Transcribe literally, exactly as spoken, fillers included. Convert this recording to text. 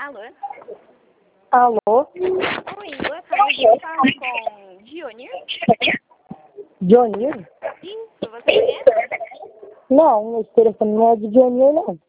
Alô? Alô? Oi, boa tarde. Eu falo com Dionir? Dionir? Isso, você conhece? Não, esse telefone não é de Dionir, não.